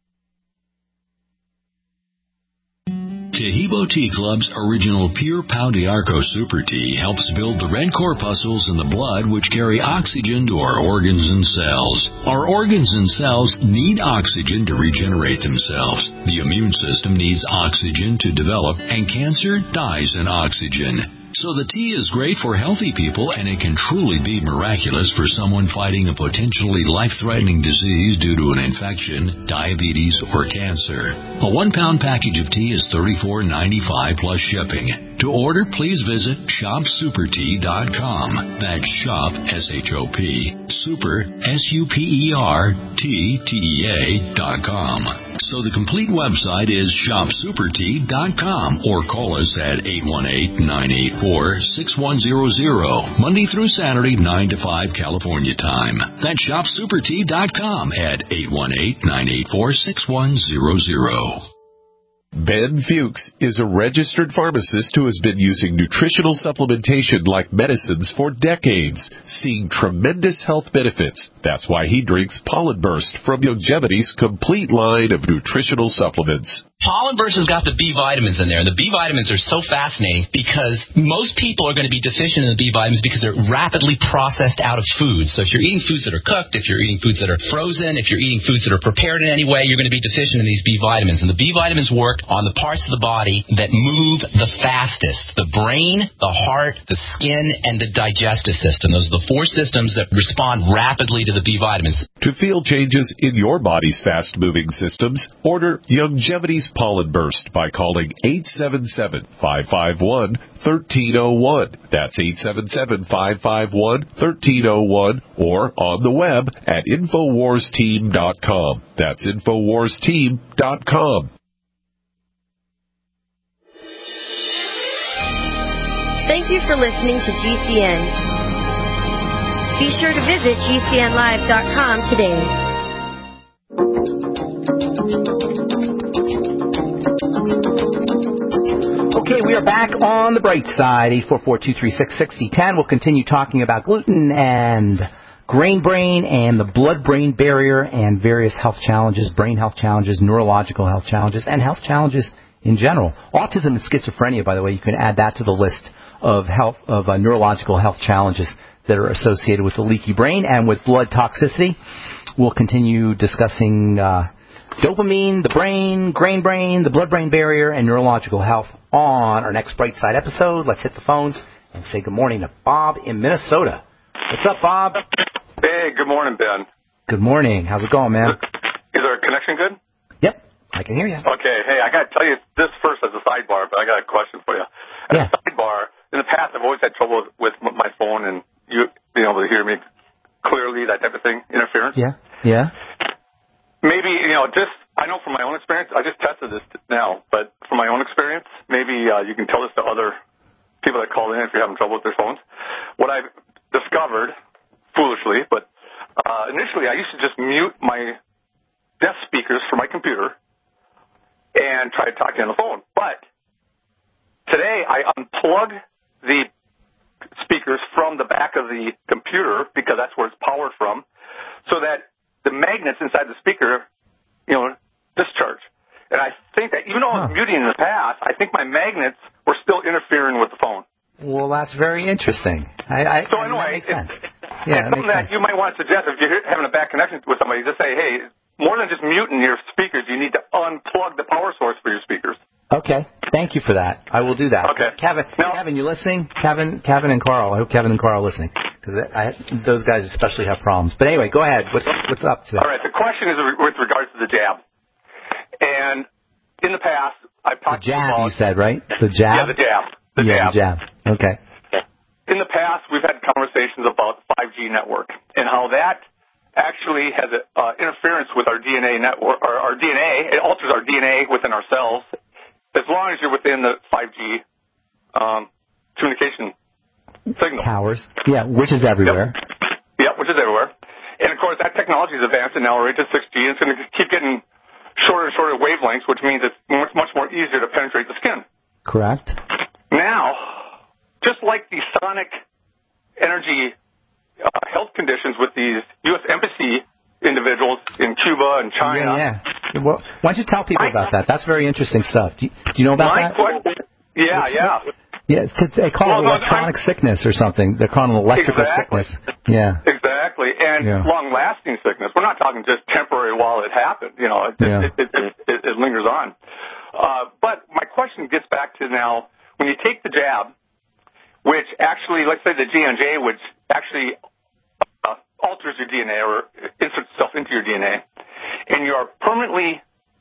Tahibo Tea Club's original Pure Pau d'Arco Super Tea helps build the red corpuscles in the blood which carry oxygen to our organs and cells. Our organs and cells need oxygen to regenerate themselves. The immune system needs oxygen to develop, and cancer dies in oxygen. So the tea is great for healthy people, and it can truly be miraculous for someone fighting a potentially life-threatening disease due to an infection, diabetes, or cancer. A one-pound package of tea is thirty-four ninety-five plus shipping. To order, please visit shop super tea dot com. That's shop, S H O P, super, S U P E R, T, T E A, dot com. So the complete website is shop super tea dot com, or call us at eight one eight, nine eight four, six one zero zero, Monday through Saturday, nine to five California time. That's shop super tea dot com at eight one eight, nine eight four, six one zero zero. Ben Fuchs is a registered pharmacist who has been using nutritional supplementation like medicines for decades, seeing tremendous health benefits. That's why he drinks Pollen Burst from Youngevity's complete line of nutritional supplements. Pollen Burst has got the B vitamins in there, and the B vitamins are so fascinating because most people are going to be deficient in the B vitamins because they're rapidly processed out of food. So if you're eating foods that are cooked, if you're eating foods that are frozen, if you're eating foods that are prepared in any way, you're going to be deficient in these B vitamins. And the B vitamins work on the parts of the body that move the fastest: the brain, the heart, the skin, and the digestive system. Those are the four systems that respond rapidly to the B vitamins. To feel changes in your body's fast-moving systems, order Youngevity's Pollen Burst by calling eight seven seven, five five one, one three zero one. That's eight seven seven, five five one, one three zero one, or on the web at infowars team dot com. That's infowars team dot com. Thank you for listening to G C N. Be sure to visit G C N live dot com today. Okay, we are back on the bright side, eight four four, two three six, six zero one zero. We'll continue talking about gluten and grain-brain and the blood-brain barrier and various health challenges, brain health challenges, neurological health challenges, and health challenges in general. Autism and schizophrenia, by the way, you can add that to the list of health of uh, neurological health challenges that are associated with the leaky brain and with blood toxicity. We'll continue discussing uh, dopamine, the brain, grain-brain, the blood-brain barrier, and neurological health on our next Bright Side episode. Let's hit the phones and say good morning to Bob in Minnesota. What's up, Bob? Hey, good morning, Ben. Good morning. How's it going, man? Is our connection good? Yep, I can hear you. Okay, hey, I got to tell you this first as a sidebar, but I got a question for you. As yeah. a sidebar, in the past, I've always had trouble with my phone and you being able to hear me clearly, that type of thing, interference. Yeah, yeah. Maybe, you know, just, I know from my own experience, I just tested this now, but from my own experience, maybe uh, you can tell this to other people that call in if you're having trouble with their phones. What I've discovered, foolishly, but uh, initially I used to just mute my desk speakers for my computer and try to talk to you on the phone. But today I unplug the speakers from the back of the computer because that's where it's powered from, so that the magnets inside the speaker, you know, discharge. And I think that even though I was muting in the past, I think my magnets were still interfering with the phone. Well, that's very interesting. I, I, so I mean, anyway, that makes sense. It's, Yeah, it's something that you might want to suggest if you're having a bad connection with somebody. Just say, hey, more than just muting your speakers, you need to unplug the power source for your speakers. Okay, thank you for that. I will do that. Okay. Kevin, no. Kevin, you listening? Kevin, Kevin and Carl. I hope Kevin and Carl are listening because those guys especially have problems. But anyway, go ahead. What's what's up today? All right. The question is with regards to the jab. And in the past, I've talked the jab, about... you said, right? The jab? Yeah, the jab. The yeah, jab. The jab. Okay. In the past, we've had conversations about the five G network and how that actually has a, uh, interference with our D N A network, or our D N A. It alters our D N A within our cells. As long as you're within the five G um, communication signal. Towers. Yeah, which is everywhere. Yep. Yep, which is everywhere. And, of course, that technology is advanced, and now we're into six G, and it's going to keep getting shorter and shorter wavelengths, which means it's much, much more easier to penetrate the skin. Correct. Now, just like the sonic energy uh, health conditions with these U S Embassy individuals in Cuba and China. Yeah, yeah. Well, why don't you tell people about that? That's very interesting stuff. Do you, do you know about my that? Question, yeah, yeah. Yeah, it's, it's, they call well, it no, electronic I'm, sickness or something. They're calling it electrical exactly. sickness. Yeah. Exactly. And yeah. long-lasting sickness. We're not talking just temporary while it happened. You know, it, yeah. it, it, it, it, it lingers on. Uh, but my question gets back to now, when you take the jab, which actually, let's say the J and J, which actually uh, alters your D N A or inserts itself into your D N A, and you are permanently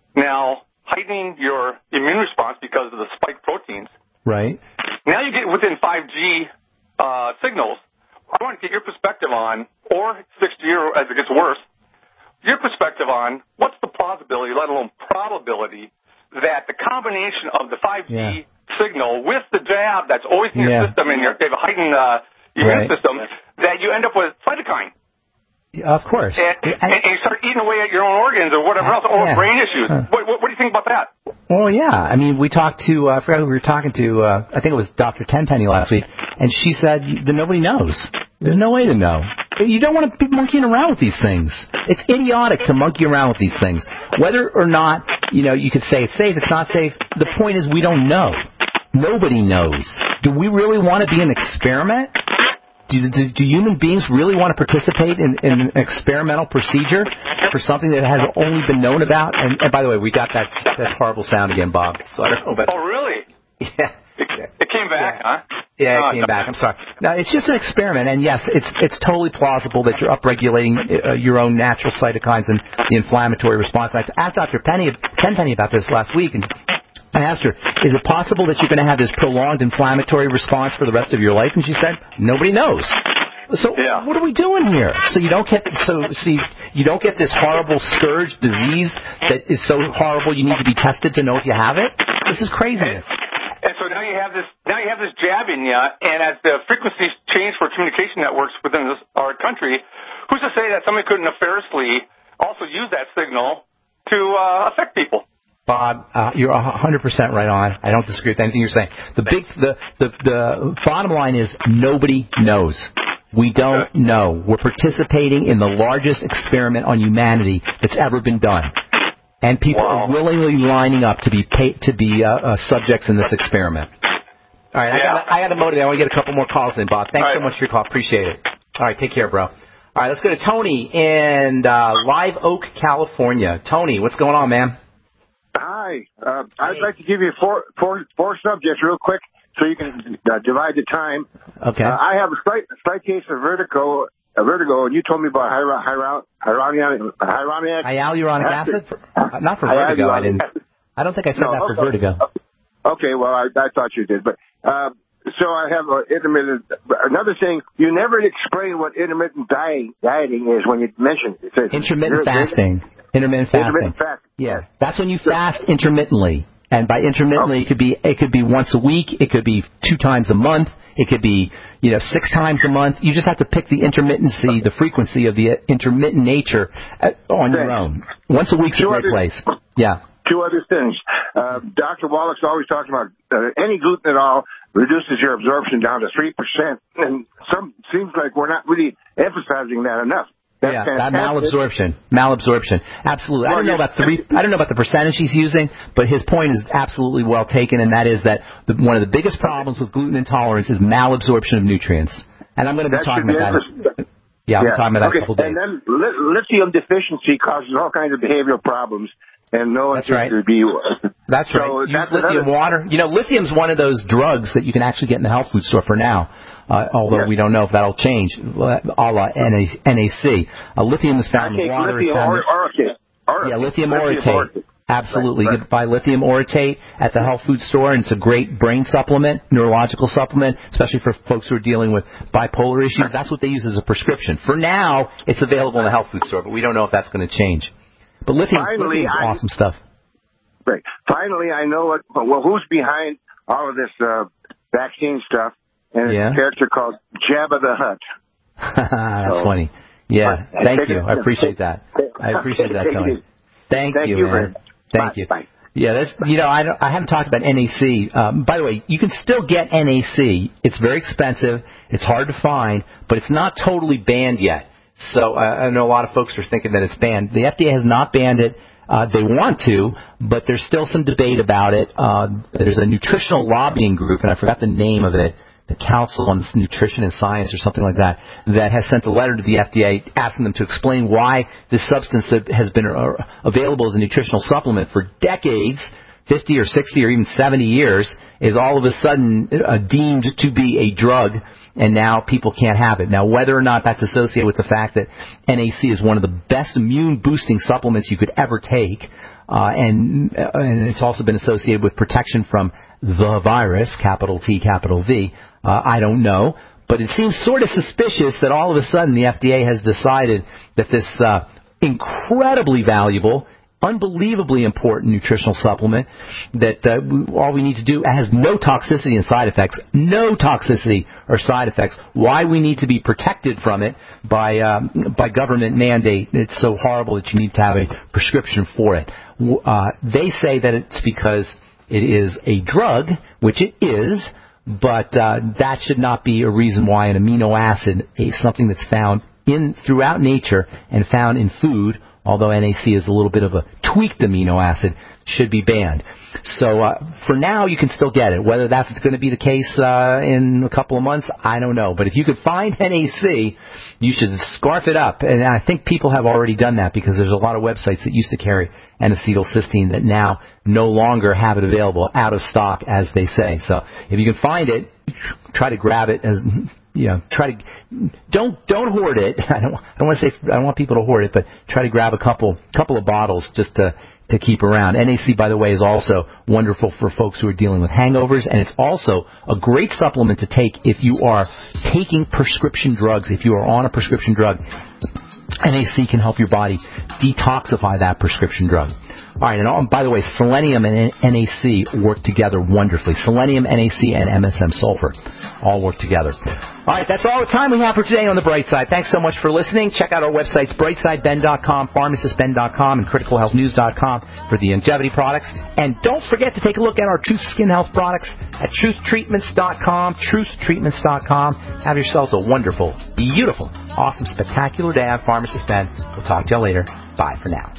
now heightening your immune response because of the spike proteins. Right. Now you get within five G uh, signals. I want to get your perspective on, or six G or as it gets worse, your perspective on what's the plausibility, let alone probability, that the combination of the five G yeah. signal with the jab that's always in your yeah. system and your they have a heightened uh, immune right. system, that you end up with cytokine. Yeah, of course. And, I, and, and you start eating away at your own organs or whatever else, or yeah. brain issues. Huh. What, what, what do you think about that? Well, yeah. I mean, we talked to, uh, I forgot who we were talking to, uh, I think it was Doctor Tenpenny last week, and she said that nobody knows. There's no way to know. You don't want to be monkeying around with these things. It's idiotic to monkey around with these things. Whether or not, you know, you could say it's safe, it's not safe, the point is we don't know. Nobody knows. Do we really want to be an experiment? Do, do, do human beings really want to participate in, in an experimental procedure for something that has only been known about? And, and by the way, we got that that horrible sound again, Bob. So I don't know about. Oh, really? Yeah. It, it came back, yeah. huh? Yeah, it oh, came no. back. I'm sorry. Now, it's just an experiment, and yes, it's it's totally plausible that you're upregulating uh, your own natural cytokines and the inflammatory response. I asked Doctor Penny, Tenpenny about this last week, and I asked her, is it possible that you're going to have this prolonged inflammatory response for the rest of your life? And she said, nobody knows. So yeah. what are we doing here? So you don't get so see you don't get this horrible scourge disease that is so horrible you need to be tested to know if you have it? This is craziness. And so now you have this now you have this jab in you, and as the frequencies change for communication networks within this, our country, who's to say that somebody could nefariously also use that signal to uh, affect people? Bob, uh, you're one hundred percent right on. I don't disagree with anything you're saying. The big, the, the, the bottom line is nobody knows. We don't know. We're participating in the largest experiment on humanity that's ever been done, and people wow. are willingly lining up to be paid, to be uh, uh, subjects in this experiment. All right, yeah. I got I got to motivate. I want to get a couple more calls in, Bob. Thanks right. so much for your call. Appreciate it. All right, take care, bro. All right, let's go to Tony in uh, Live Oak, California. Tony, what's going on, man? Hi. Uh, I'd like to give you four, four, four subjects real quick so you can uh, divide the time. Okay. Uh, I have a slight, slight case of vertigo, uh, vertigo, and you told me about hyaluronic, hyaluronic, hyaluronic acid. For, uh, not for vertigo. I didn't. I don't think I said no, that okay. for vertigo. Okay. Well, I, I thought you did, but uh, so I have uh, intermittent. Another thing, you never explain what intermittent diet, dieting is when you mentioned it. It says intermittent fasting. Intermittent fasting. Intermittent fasting. Yeah, that's when you fast intermittently, and by intermittently, okay. it could be it could be once a week, it could be two times a month, it could be you know six times a month. You just have to pick the intermittency, the frequency of the intermittent nature at, on your own. Once a week's a great place. Yeah. Two other things. Uh, Doctor Wallach's always talking about uh, any gluten at all reduces your absorption down to three percent, and some seems like we're not really emphasizing that enough. That's yeah, fantastic. that malabsorption, malabsorption, absolutely. I don't know about three. I don't know about the percentage he's using, but his point is absolutely well taken, and that is that the, one of the biggest problems with gluten intolerance is malabsorption of nutrients. And I'm going to be that talking about that. Yeah, I'm yeah. talking about that okay. in a couple days. And then li- lithium deficiency causes all kinds of behavioral problems, and no one That's seems right. to be. That's so right. Use that's lithium another... water. You know, lithium's one of those drugs that you can actually get in the health food store for now. Uh, although yes. we don't know if that'll change, a la N A C. Uh, lithium is found in water. Lithium found or- orotate. Or- yeah, lithium, lithium orotate. orotate. Absolutely. Right, You can buy lithium orotate at the health food store, and it's a great brain supplement, neurological supplement, especially for folks who are dealing with bipolar issues. That's what they use as a prescription. For now, it's available in the health food store, but we don't know if that's going to change. But lithium is awesome stuff. Right. Finally, I know what, well, who's behind all of this uh, vaccine stuff. And it's yeah. a character called Jabba the Hutt. That's so, funny. Yeah, I, thank I you. I appreciate that. I appreciate that, Tony. Thank, thank you, you, man. Thank Bye. you. Bye. Yeah, that's, you know, I, don't, I haven't talked about N A C. Um, by the way, you can still get N A C. It's very expensive. It's hard to find, but it's not totally banned yet. So uh, I know a lot of folks are thinking that it's banned. The F D A has not banned it. Uh, they want to, but there's still some debate about it. Uh, there's a nutritional lobbying group, and I forgot the name of it, the Council on Nutrition and Science or something like that, that has sent a letter to the F D A asking them to explain why this substance that has been uh, available as a nutritional supplement for decades, fifty or sixty or even seventy years, is all of a sudden uh, deemed to be a drug, and now people can't have it. Now, whether or not that's associated with the fact that N A C is one of the best immune-boosting supplements you could ever take, uh, and, uh, and it's also been associated with protection from the virus, capital T, capital V, uh, I don't know. But it seems sort of suspicious that all of a sudden the F D A has decided that this uh, incredibly valuable, unbelievably important nutritional supplement that uh, we, all we need to do has no toxicity and side effects, no toxicity or side effects. Why we need to be protected from it by um, by government mandate? It's so horrible that you need to have a prescription for it. Uh, they say that it's because it is a drug, which it is, but uh, that should not be a reason why an amino acid, a, something that's found in throughout nature and found in food, although N A C is a little bit of a tweaked amino acid, should be banned. So uh, for now, you can still get it. Whether that's going to be the case uh, in a couple of months, I don't know. But if you could find N A C, you should scarf it up. And I think people have already done that because there's a lot of websites that used to carry N-acetylcysteine that now no longer have it available, out of stock, as they say. So if you can find it, try to grab it as... You know, try to don't don't hoard it. I don't I don't want to say I don't want people to hoard it, but try to grab a couple couple of bottles just to to keep around. N A C, by the way, is also wonderful for folks who are dealing with hangovers, and it's also a great supplement to take if you are taking prescription drugs. If you are on a prescription drug, N A C can help your body detoxify that prescription drug. All right, and all, by the way, selenium and N A C work together wonderfully. Selenium, N A C, and M S M sulfur all work together. All right, that's all the time we have for today on The Bright Side. Thanks so much for listening. Check out our websites, brightside ben dot com, pharmacist ben dot com, and critical health news dot com for the longevity products. And don't forget to take a look at our Truth Skin Health products at truth treatments dot com, truth treatments dot com. Have yourselves a wonderful, beautiful, awesome, spectacular day. I'm Pharmacist Ben. We'll talk to you later. Bye for now.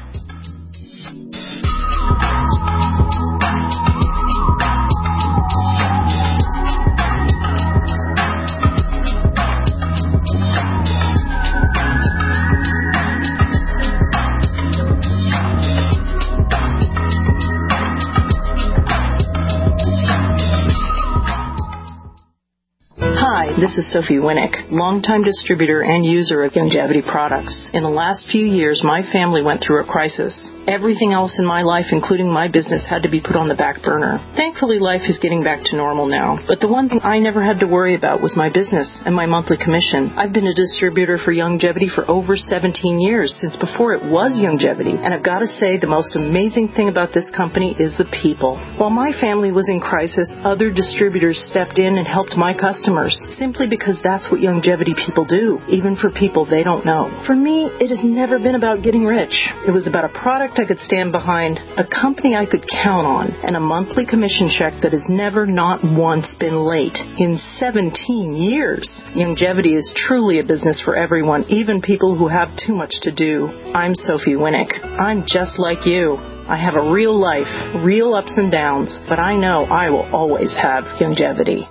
Hi, this is Sophie Winnick, longtime distributor and user of Longevity products. In the last few years, my family went through a crisis. Everything else in my life, including my business, had to be put on the back burner. Thankfully, life is getting back to normal now. But the one thing I never had to worry about was my business and my monthly commission. I've been a distributor for Longevity for over seventeen years, since before it was Longevity. And I've got to say, the most amazing thing about this company is the people. While my family was in crisis, other distributors stepped in and helped my customers, simply because that's what Longevity people do, even for people they don't know. For me, it has never been about getting rich. It was about a product I could stand behind, a company I could count on, and a monthly commission check that has never, not once, been late in seventeen years. Longevity is truly a business for everyone, even people who have too much to do. I'm Sophie Winnick. I'm just like you. I have a real life, real ups and downs, but I know I will always have Longevity.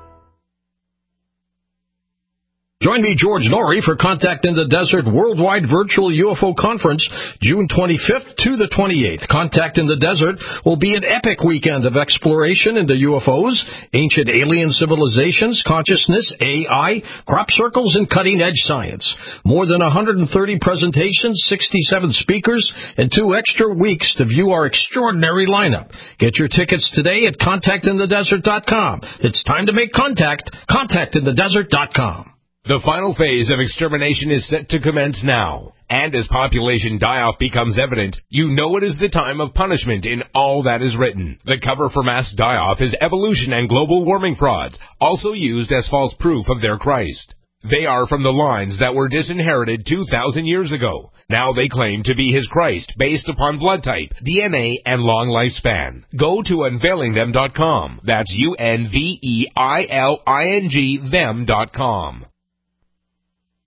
Join me, George Norrie, for Contact in the Desert Worldwide Virtual U F O Conference, June twenty-fifth to the twenty-eighth. Contact in the Desert will be an epic weekend of exploration into U F Os, ancient alien civilizations, consciousness, A I, crop circles, and cutting-edge science. More than one hundred thirty presentations, sixty-seven speakers, and two extra weeks to view our extraordinary lineup. Get your tickets today at contact in the desert dot com. It's time to make contact. contact in the desert dot com. The final phase of extermination is set to commence now. And as population die-off becomes evident, you know it is the time of punishment in all that is written. The cover for mass die-off is evolution and global warming frauds, also used as false proof of their Christ. They are from the lines that were disinherited two thousand years ago. Now they claim to be his Christ based upon blood type, D N A, and long lifespan. Go to unveiling them dot com. That's U N V E I L I N G them dot com.